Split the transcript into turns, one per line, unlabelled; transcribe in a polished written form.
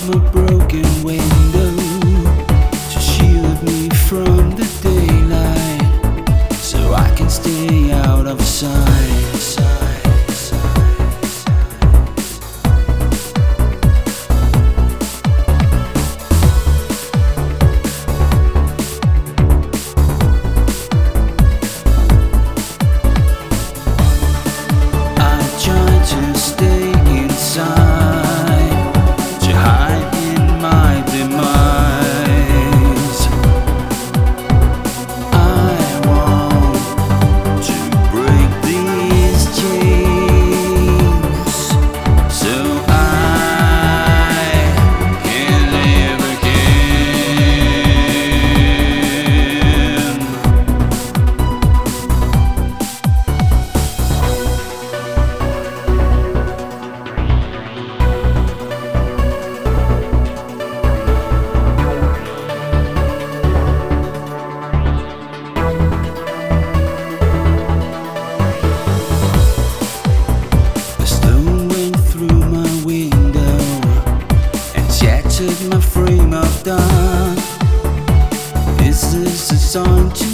my broken window to shield me from the daylight, so I can stay out of sight. To stay inside, to hide in my demise. I want to break these chains, so I can live my frame of thought. This is a song to